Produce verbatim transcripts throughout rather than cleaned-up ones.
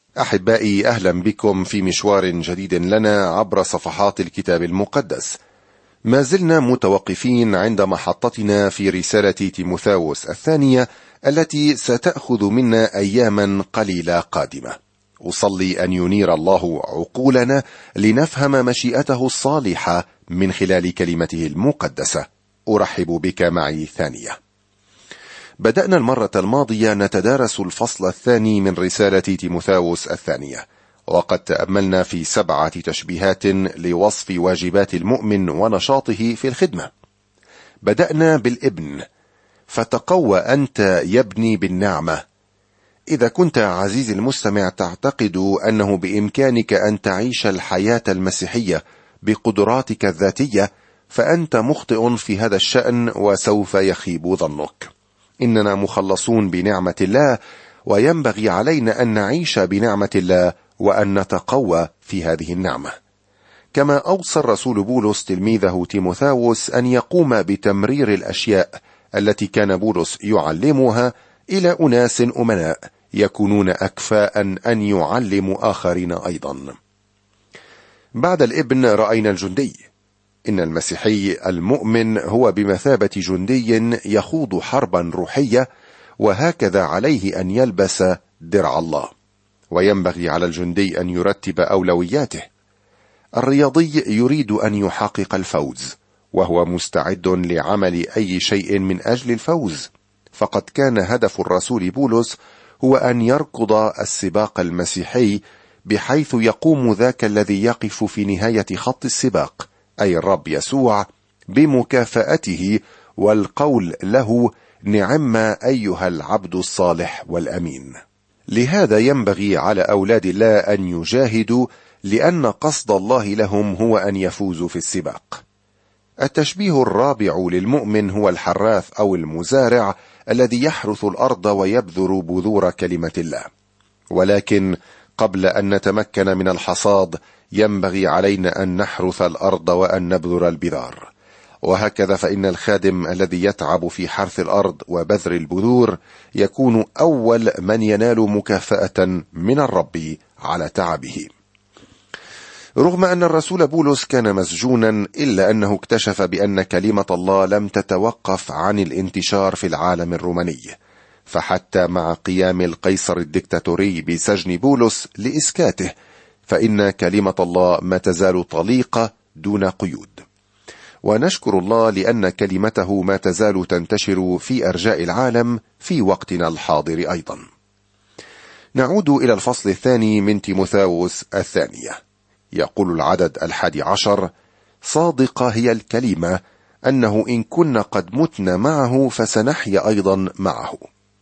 أحبائي، أهلا بكم في مشوار جديد لنا عبر صفحات الكتاب المقدس. ما زلنا متوقفين عند محطتنا في رسالة تيموثاوس الثانية التي ستأخذ منا أياما قليلة قادمة. أصلي أن ينير الله عقولنا لنفهم مشيئته الصالحة من خلال كلمته المقدسة. أرحب بك معي ثانية. بدأنا المرة الماضية نتدارس الفصل الثاني من رسالة تيموثاوس الثانية، وقد تأملنا في سبعة تشبيهات لوصف واجبات المؤمن ونشاطه في الخدمة. بدأنا بالابن: فتقوى أنت يبني بالنعمة. إذا كنت عزيزي المستمع تعتقد أنه بإمكانك أن تعيش الحياة المسيحية بقدراتك الذاتية، فأنت مخطئ في هذا الشأن وسوف يخيب ظنك. إننا مخلصون بنعمة الله، وينبغي علينا أن نعيش بنعمة الله وأن نتقوى في هذه النعمة. كما أوصى الرسول بولس تلميذه تيموثاوس أن يقوم بتمرير الأشياء التي كان بولس يعلمها إلى أناس أمناء يكونون أكفاء أن يعلموا آخرين أيضا. بعد الابن رأينا الجندي. إن المسيحي المؤمن هو بمثابة جندي يخوض حربا روحية، وهكذا عليه أن يلبس درع الله. وينبغي على الجندي أن يرتب أولوياته. الرياضي يريد أن يحقق الفوز، وهو مستعد لعمل أي شيء من أجل الفوز. فقد كان هدف الرسول بولس هو أن يركض السباق المسيحي، بحيث يقوم ذاك الذي يقف في نهاية خط السباق، أي الرب يسوع، بمكافأته والقول له: نعم أيها العبد الصالح والأمين. لهذا ينبغي على أولاد الله أن يجاهدوا، لأن قصد الله لهم هو أن يفوزوا في السباق. التشبيه الرابع للمؤمن هو الحراث أو المزارع الذي يحرث الأرض ويبذر بذور كلمة الله. ولكن قبل أن نتمكن من الحصاد ينبغي علينا أن نحرث الأرض وأن نبذر البذار. وهكذا فإن الخادم الذي يتعب في حرث الأرض وبذر البذور يكون أول من ينال مكافأة من الرب على تعبه. رغم أن الرسول بولس كان مسجونا، إلا أنه اكتشف بأن كلمة الله لم تتوقف عن الانتشار في العالم الروماني. فحتى مع قيام القيصر الدكتاتوري بسجن بولس لإسكاته، فإن كلمة الله ما تزال طليقة دون قيود. ونشكر الله لأن كلمته ما تزال تنتشر في أرجاء العالم في وقتنا الحاضر أيضا. نعود إلى الفصل الثاني من تيموثاوس الثانية. يقول العدد الحادي عشر: صادقة هي الكلمة أنه إن كنا قد متنا معه فسنحيا أيضا معه.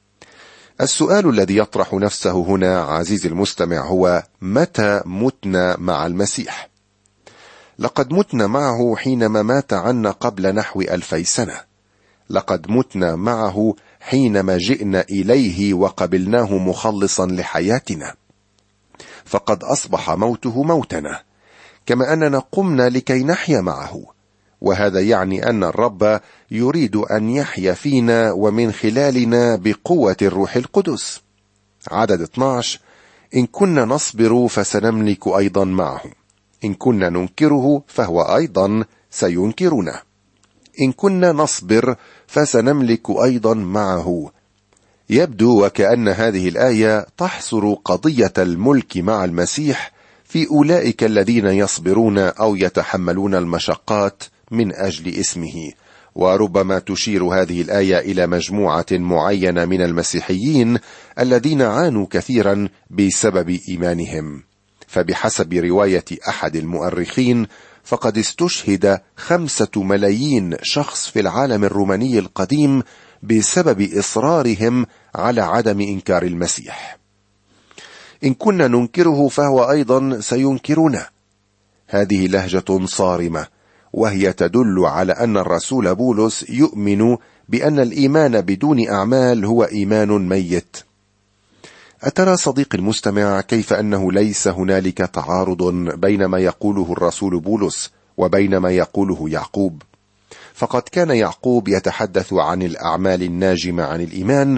السؤال الذي يطرح نفسه هنا عزيزي المستمع هو: متى متنا مع المسيح؟ لقد متنا معه حينما مات عنا قبل نحو ألفي سنة. لقد متنا معه حينما جئنا إليه وقبلناه مخلصا لحياتنا، فقد أصبح موته موتنا، كما أننا قمنا لكي نحيا معه. وهذا يعني أن الرب يريد أن يحيا فينا ومن خلالنا بقوة الروح القدس. عدد اثني عشر: إن كنا نصبر فسنملك أيضا معه، إن كنا ننكره فهو أيضا سينكرنا. إن كنا نصبر فسنملك أيضا معه. يبدو وكأن هذه الآية تحصر قضية الملك مع المسيح في أولئك الذين يصبرون أو يتحملون المشقات من أجل اسمه. وربما تشير هذه الآية إلى مجموعة معينة من المسيحيين الذين عانوا كثيرا بسبب إيمانهم. فبحسب رواية أحد المؤرخين فقد استشهد خمسة ملايين شخص في العالم الروماني القديم بسبب إصرارهم على عدم إنكار المسيح. إن كنا ننكره فهو أيضا سينكرنا. هذه لهجة صارمة، وهي تدل على أن الرسول بولس يؤمن بأن الإيمان بدون أعمال هو إيمان ميت. أترى صديقي المستمع كيف أنه ليس هنالك تعارض بين ما يقوله الرسول بولس وبين ما يقوله يعقوب؟ فقد كان يعقوب يتحدث عن الأعمال الناجمة عن الإيمان،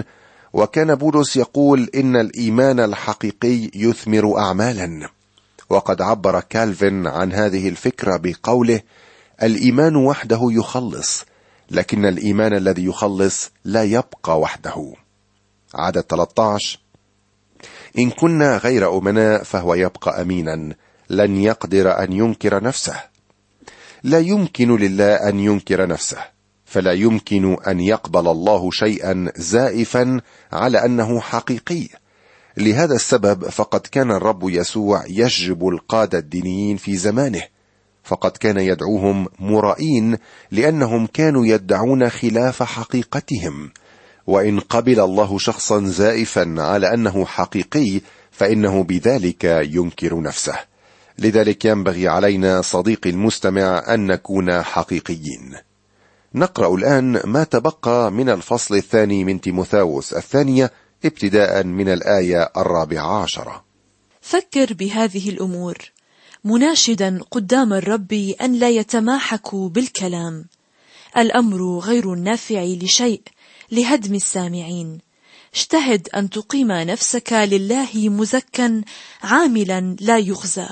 وكان بولس يقول إن الإيمان الحقيقي يثمر أعمالا. وقد عبر كالفن عن هذه الفكرة بقوله: الإيمان وحده يخلص، لكن الإيمان الذي يخلص لا يبقى وحده. عدد ثلاثة عشر: إن كنا غير أمناء فهو يبقى أمينا، لن يقدر أن ينكر نفسه. لا يمكن لله أن ينكر نفسه، فلا يمكن أن يقبل الله شيئا زائفا على أنه حقيقي. لهذا السبب فقد كان الرب يسوع يشجب القادة الدينيين في زمانه، فقد كان يدعوهم مرائين لأنهم كانوا يدعون خلاف حقيقتهم. وإن قبل الله شخصا زائفا على أنه حقيقي فإنه بذلك ينكر نفسه. لذلك ينبغي علينا صديقي المستمع أن نكون حقيقيين. نقرأ الآن ما تبقى من الفصل الثاني من تيموثاوس الثانية ابتداء من الآية الرابعة عشرة. فكر بهذه الأمور مناشدا قدام الرب أن لا يتماحكوا بالكلام. الأمر غير النافع لشيء لهدم السامعين. اجتهد أن تقيم نفسك لله مزكا عاملا لا يخزى،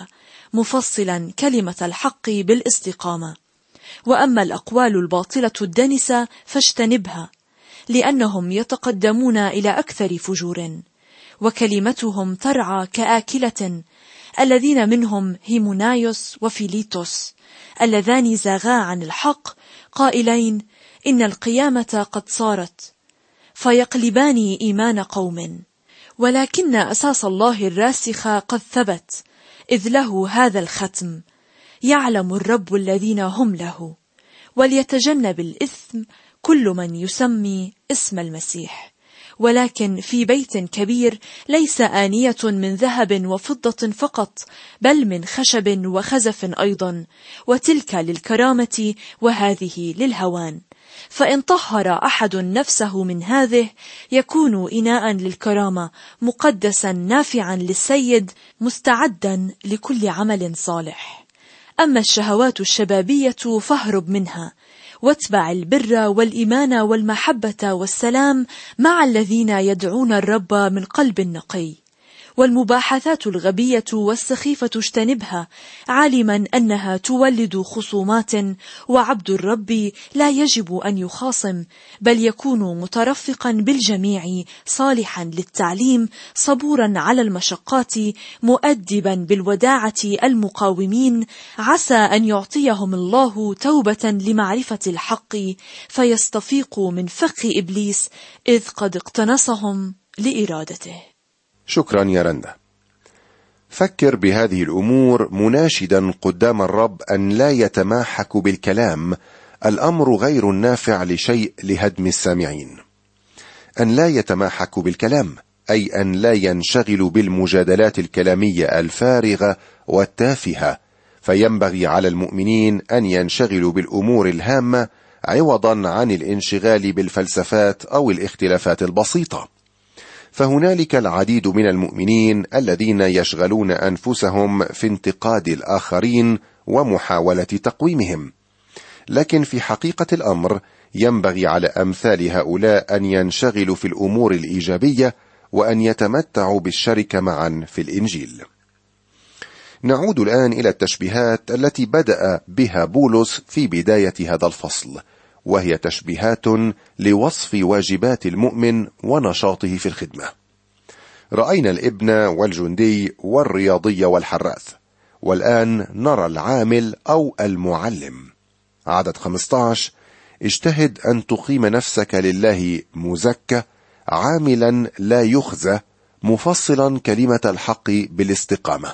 مفصلا كلمة الحق بالاستقامة. وأما الأقوال الباطلة الدنسة فاجتنبها، لأنهم يتقدمون إلى أكثر فجور، وكلمتهم ترعى كآكلة، الذين منهم هيمونايوس وفيليتوس، اللذان زاغا عن الحق قائلين إن القيامة قد صارت، فيقلبان إيمان قوم. ولكن أساس الله الراسخ قد ثبت، إذ له هذا الختم: يعلم الرب الذين هم له، وليتجنب الإثم كل من يسمي اسم المسيح. ولكن في بيت كبير ليس آنية من ذهب وفضة فقط، بل من خشب وخزف أيضا، وتلك للكرامة وهذه للهوان. فإن طهر أحد نفسه من هذه يكون إناء للكرامة، مقدسا نافعا للسيد، مستعدا لكل عمل صالح. أما الشهوات الشبابية فاهرب منها، واتبع البر والإيمان والمحبة والسلام مع الذين يدعون الرب من قلب نقي. والمباحثات الغبية والسخيفة اجتنبها، عالما أنها تولد خصومات، وعبد الرب لا يجب أن يخاصم، بل يكون مترفقا بالجميع، صالحا للتعليم، صبورا على المشقات، مؤدبا بالوداعة المقاومين، عسى أن يعطيهم الله توبة لمعرفة الحق، فيستفيقوا من فخ إبليس، إذ قد اقتنصهم لإرادته. شكرا يا رندا. فكر بهذه الأمور مناشدا قدام الرب أن لا يتماحك بالكلام. الأمر غير النافع لشيء لهدم السامعين. أن لا يتماحك بالكلام أي أن لا ينشغل بالمجادلات الكلامية الفارغة والتافهة، فينبغي على المؤمنين أن ينشغلوا بالأمور الهامة عوضا عن الانشغال بالفلسفات أو الاختلافات البسيطة. فهنالك العديد من المؤمنين الذين يشغلون أنفسهم في انتقاد الآخرين ومحاولة تقويمهم، لكن في حقيقة الأمر ينبغي على أمثال هؤلاء أن ينشغلوا في الأمور الإيجابية وأن يتمتعوا بالشركة معا في الإنجيل. نعود الآن إلى التشبيهات التي بدأ بها بولس في بداية هذا الفصل، وهي تشبيهات لوصف واجبات المؤمن ونشاطه في الخدمة. رأينا الابن والجندي والرياضي والحراث، والآن نرى العامل أو المعلم. عدد خمسة عشر: اجتهد أن تقيم نفسك لله مزكى عاملا لا يخزى، مفصلا كلمة الحق بالاستقامة.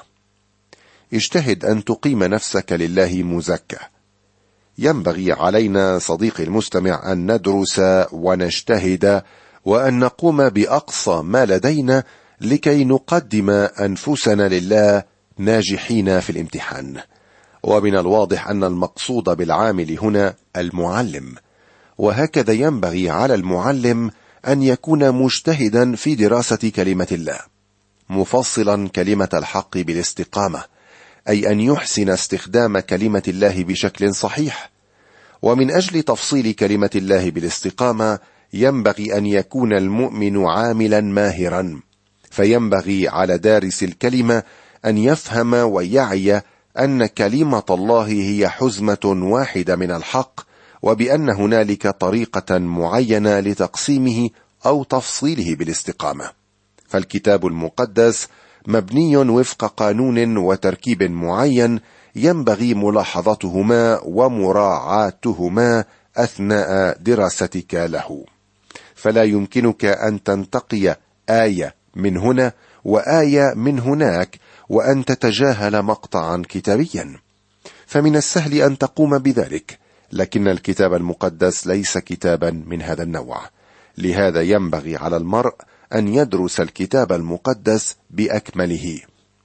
اجتهد أن تقيم نفسك لله مزكى. ينبغي علينا صديقي المستمع أن ندرس ونجتهد وأن نقوم بأقصى ما لدينا لكي نقدم أنفسنا لله ناجحين في الامتحان. ومن الواضح أن المقصود بالعامل هنا المعلم، وهكذا ينبغي على المعلم أن يكون مجتهدا في دراسة كلمة الله، مفصلا كلمة الحق بالاستقامة، أي أن يحسن استخدام كلمة الله بشكل صحيح. ومن أجل تفصيل كلمة الله بالاستقامة ينبغي أن يكون المؤمن عاملا ماهرا، فينبغي على دارس الكلمة أن يفهم ويعي أن كلمة الله هي حزمة واحدة من الحق، وبأن هنالك طريقة معينة لتقسيمه أو تفصيله بالاستقامة. فالكتاب المقدس مبني وفق قانون وتركيب معين ينبغي ملاحظتهما ومراعاتهما أثناء دراستك له، فلا يمكنك أن تنتقي آية من هنا وآية من هناك وأن تتجاهل مقطعا كتابيا، فمن السهل أن تقوم بذلك، لكن الكتاب المقدس ليس كتابا من هذا النوع. لهذا ينبغي على المرء أن يدرس الكتاب المقدس بأكمله.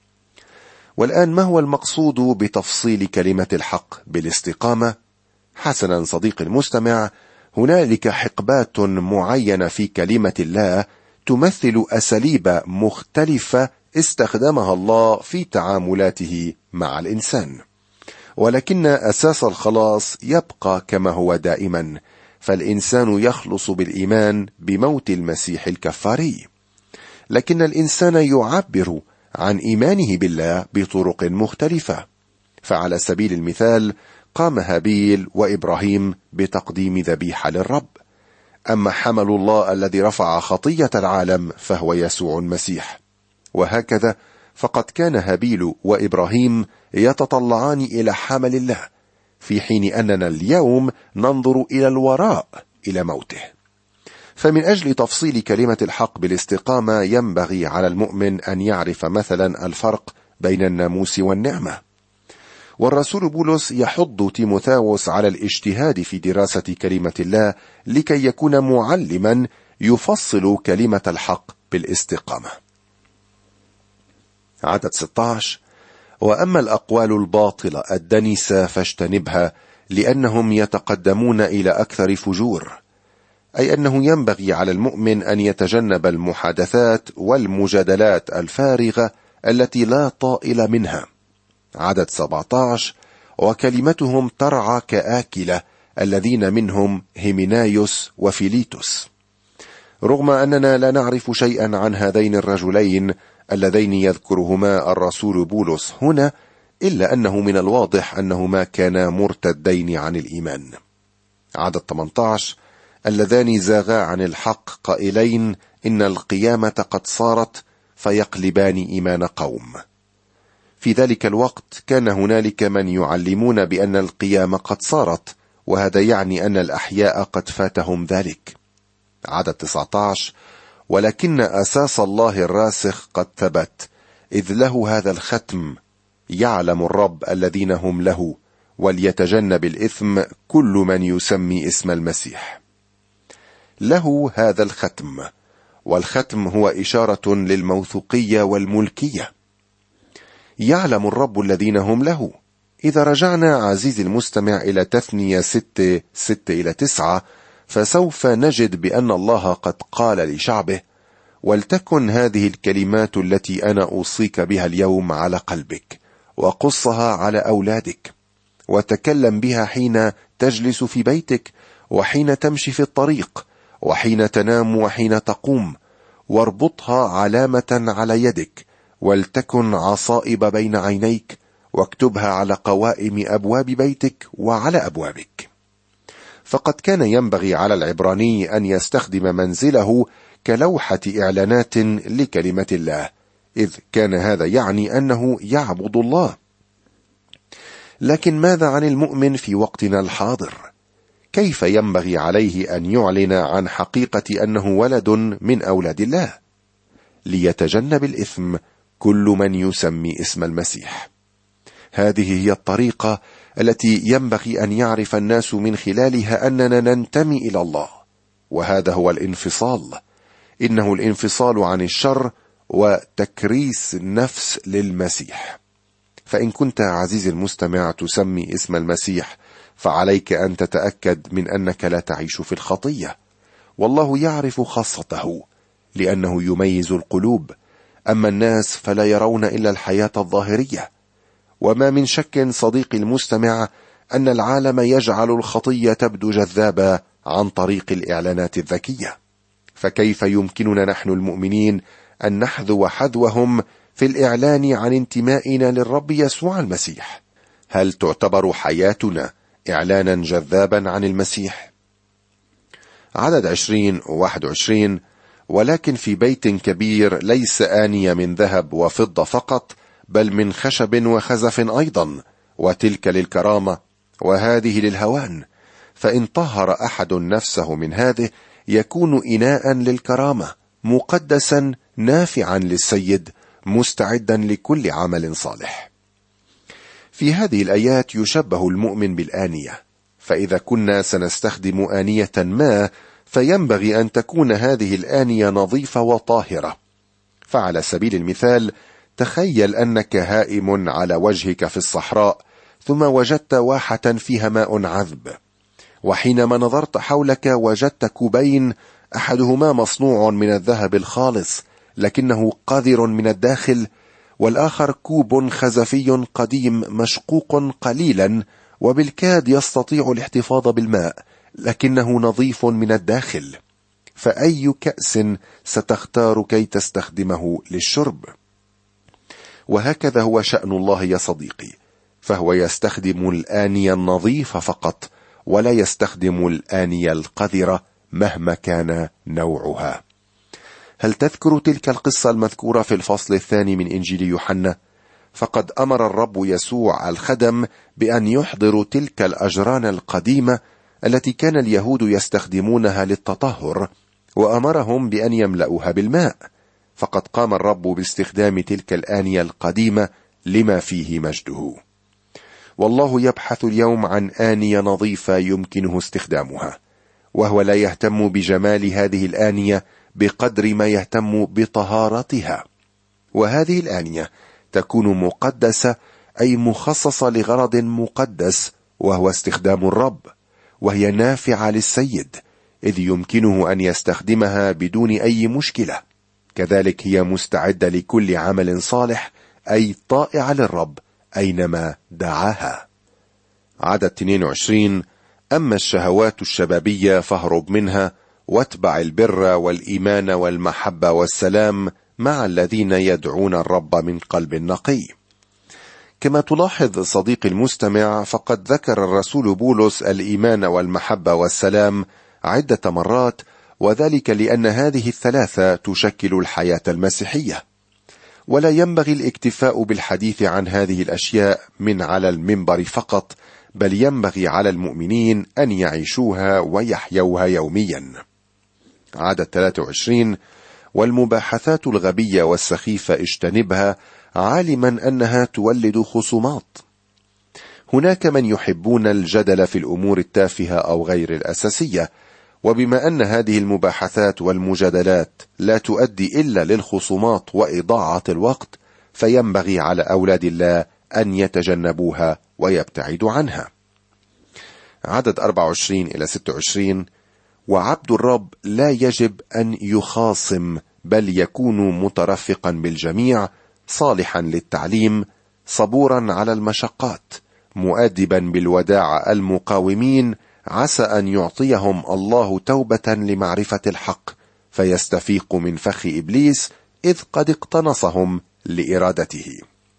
والآن، ما هو المقصود بتفصيل كلمة الحق بالاستقامة؟ حسنا صديقي المستمع، هنالك حقبات معينة في كلمة الله تمثل أساليب مختلفة استخدمها الله في تعاملاته مع الإنسان، ولكن أساس الخلاص يبقى كما هو دائما، فالإنسان يخلص بالإيمان بموت المسيح الكفاري. لكن الإنسان يعبر عن إيمانه بالله بطرق مختلفة، فعلى سبيل المثال قام هابيل وإبراهيم بتقديم ذبيحة للرب، أما حمل الله الذي رفع خطية العالم فهو يسوع المسيح. وهكذا فقد كان هابيل وإبراهيم يتطلعان إلى حمل الله، في حين أننا اليوم ننظر إلى الوراء إلى موته. فمن أجل تفصيل كلمة الحق بالاستقامة ينبغي على المؤمن أن يعرف مثلا الفرق بين الناموس والنعمة. والرسول بولس يحض تيموثاوس على الاجتهاد في دراسة كلمة الله لكي يكون معلما يفصل كلمة الحق بالاستقامة. عدد ستة عشر: وأما الأقوال الباطلة الدنسة فاجتنبها، لأنهم يتقدمون إلى أكثر فجور. أي أنه ينبغي على المؤمن أن يتجنب المحادثات والمجادلات الفارغة التي لا طائل منها. عدد سبعة عشر: وكلمتهم ترعى كآكلة، الذين منهم هيمنايوس وفيليتوس. رغم أننا لا نعرف شيئا عن هذين الرجلين اللذين يذكرهما الرسول بولس هنا، إلا أنه من الواضح أنهما كانا مرتدين عن الإيمان. عدد ثمانية عشر: اللذان زاغا عن الحق قائلين إن القيامة قد صارت، فيقلبان إيمان قوم. في ذلك الوقت كان هنالك من يعلمون بأن القيامة قد صارت، وهذا يعني أن الأحياء قد فاتهم ذلك. عدد تسعة عشر: ولكن أساس الله الراسخ قد ثبت، إذ له هذا الختم: يعلم الرب الذين هم له، وليتجنب الإثم كل من يسمي اسم المسيح. له هذا الختم، والختم هو إشارة للموثوقية والملكية. يعلم الرب الذين هم له. إذا رجعنا عزيزي المستمع إلى تثنية ستة ستة إلى تسعة، فسوف نجد بأن الله قد قال لشعبه: ولتكن هذه الكلمات التي أنا أوصيك بها اليوم على قلبك، وقصها على أولادك، وتكلم بها حين تجلس في بيتك، وحين تمشي في الطريق، وحين تنام، وحين تقوم، واربطها علامة على يدك، ولتكن عصائب بين عينيك، واكتبها على قوائم أبواب بيتك وعلى أبوابك. فقد كان ينبغي على العبراني أن يستخدم منزله كلوحة إعلانات لكلمة الله، إذ كان هذا يعني أنه يعبد الله. لكن ماذا عن المؤمن في وقتنا الحاضر؟ كيف ينبغي عليه أن يعلن عن حقيقة أنه ولد من أولاد الله؟ ليتجنب الإثم كل من يسمي اسم المسيح. هذه هي الطريقة التي ينبغي أن يعرف الناس من خلالها أننا ننتمي إلى الله، وهذا هو الانفصال. إنه الانفصال عن الشر وتكريس النفس للمسيح. فإن كنت عزيزي المستمع تسمي اسم المسيح، فعليك أن تتأكد من أنك لا تعيش في الخطية، والله يعرف خاصته لأنه يميز القلوب، أما الناس فلا يرون إلا الحياة الظاهرية. وما من شك صديقي المستمع أن العالم يجعل الخطية تبدو جذابة عن طريق الإعلانات الذكية، فكيف يمكننا نحن المؤمنين أن نحذو حذوهم في الإعلان عن انتمائنا للرب يسوع المسيح؟ هل تعتبر حياتنا إعلانا جذابا عن المسيح؟ عدد عشرين وواحد وعشرين: ولكن في بيت كبير ليس آنية من ذهب وفضة فقط، بل من خشب وخزف أيضا، وتلك للكرامة وهذه للهوان، فإن طهر أحد نفسه من هذه يكون إناء للكرامة، مقدسا نافعا للسيد، مستعدا لكل عمل صالح. في هذه الآيات يشبه المؤمن بالآنية، فإذا كنا سنستخدم آنية ما فينبغي أن تكون هذه الآنية نظيفة وطاهرة. فعلى سبيل المثال، تخيل أنك هائم على وجهك في الصحراء، ثم وجدت واحة فيها ماء عذب، وحينما نظرت حولك وجدت كوبين، أحدهما مصنوع من الذهب الخالص لكنه قذر من الداخل، والآخر كوب خزفي قديم مشقوق قليلا وبالكاد يستطيع الاحتفاظ بالماء لكنه نظيف من الداخل، فأي كأس ستختار كي تستخدمه للشرب؟ وهكذا هو شأن الله يا صديقي، فهو يستخدم الآنية النظيفة فقط، ولا يستخدم الآنية القذرة مهما كان نوعها. هل تذكر تلك القصة المذكورة في الفصل الثاني من إنجيل يوحنا؟ فقد أمر الرب يسوع الخدم بأن يحضروا تلك الأجران القديمة التي كان اليهود يستخدمونها للتطهر، وأمرهم بأن يملؤوها بالماء، فقد قام الرب باستخدام تلك الآنية القديمة لما فيه مجده. والله يبحث اليوم عن آنية نظيفة يمكنه استخدامها، وهو لا يهتم بجمال هذه الآنية بقدر ما يهتم بطهارتها. وهذه الآنية تكون مقدسة، أي مخصصة لغرض مقدس، وهو استخدام الرب، وهي نافعة للسيد، إذ يمكنه أن يستخدمها بدون أي مشكلة. كذلك هي مستعدة لكل عمل صالح، أي طائعة للرب أينما دعاها. عدد اثنين وعشرين: أما الشهوات الشبابية فاهرب منها، واتبع البر والإيمان والمحبة والسلام مع الذين يدعون الرب من قلب نقي. كما تلاحظ صديقي المستمع، فقد ذكر الرسول بولس الإيمان والمحبة والسلام عدة مرات، وذلك لأن هذه الثلاثة تشكل الحياة المسيحية، ولا ينبغي الاكتفاء بالحديث عن هذه الأشياء من على المنبر فقط، بل ينبغي على المؤمنين أن يعيشوها ويحيوها يوميا. عدد ثلاثة وعشرين: والمباحثات الغبية والسخيفة اجتنبها، عالما أنها تولد خصومات. هناك من يحبون الجدل في الأمور التافهة أو غير الأساسية، وبما أن هذه المباحثات والمجادلات لا تؤدي إلا للخصومات وإضاعة الوقت، فينبغي على أولاد الله أن يتجنبوها ويبتعدوا عنها. عدد أربعة وعشرين إلى ستة وعشرين: وعبد الرب لا يجب أن يخاصم، بل يكون مترفقا بالجميع، صالحا للتعليم، صبورا على المشقات، مؤدبا بالوداع المقاومين، عسى أن يعطيهم الله توبة لمعرفة الحق، فيستفيق من فخ إبليس، إذ قد اقتنصهم لإرادته.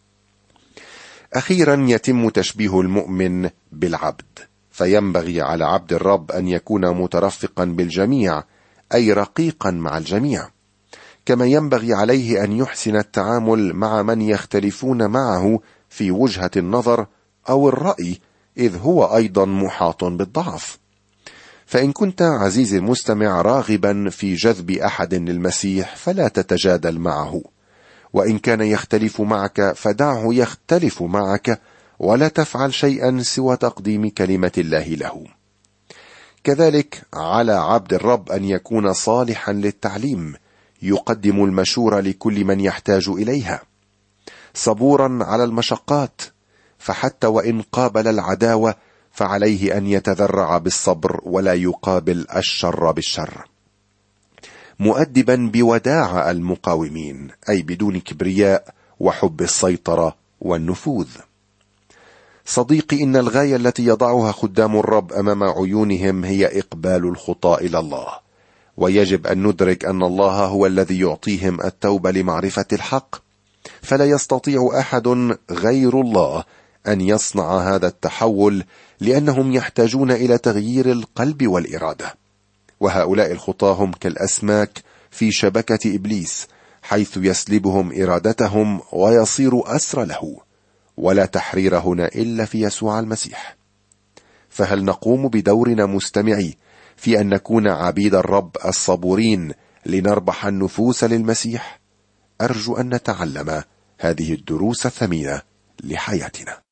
أخيرا يتم تشبيه المؤمن بالعبد، فينبغي على عبد الرب أن يكون مترفقا بالجميع، أي رقيقا مع الجميع، كما ينبغي عليه أن يحسن التعامل مع من يختلفون معه في وجهة النظر أو الرأي، إذ هو أيضا محاط بالضعف. فإن كنت عزيزي المستمع راغبا في جذب أحد للمسيح، فلا تتجادل معه، وإن كان يختلف معك فدعه يختلف معك، ولا تفعل شيئا سوى تقديم كلمة الله له. كذلك على عبد الرب أن يكون صالحا للتعليم، يقدم المشورة لكل من يحتاج إليها، صبورا على المشقات، فحتى وإن قابل العداوة فعليه أن يتذرع بالصبر ولا يقابل الشر بالشر، مؤدبا بوداع المقاومين، أي بدون كبرياء وحب السيطرة والنفوذ. صديقي، إن الغاية التي يضعها خدام الرب أمام عيونهم هي إقبال الخطاة إلى الله، ويجب أن ندرك أن الله هو الذي يعطيهم التوبة لمعرفة الحق، فلا يستطيع أحد غير الله أن يصنع هذا التحول، لأنهم يحتاجون إلى تغيير القلب والإرادة. وهؤلاء الخطاة هم كالأسماك في شبكة إبليس، حيث يسلبهم إرادتهم ويصير أسرى له، ولا تحرير هنا إلا في يسوع المسيح. فهل نقوم بدورنا مستمعي في أن نكون عبيد الرب الصبورين لنربح النفوس للمسيح؟ أرجو أن نتعلم هذه الدروس الثمينة لحياتنا.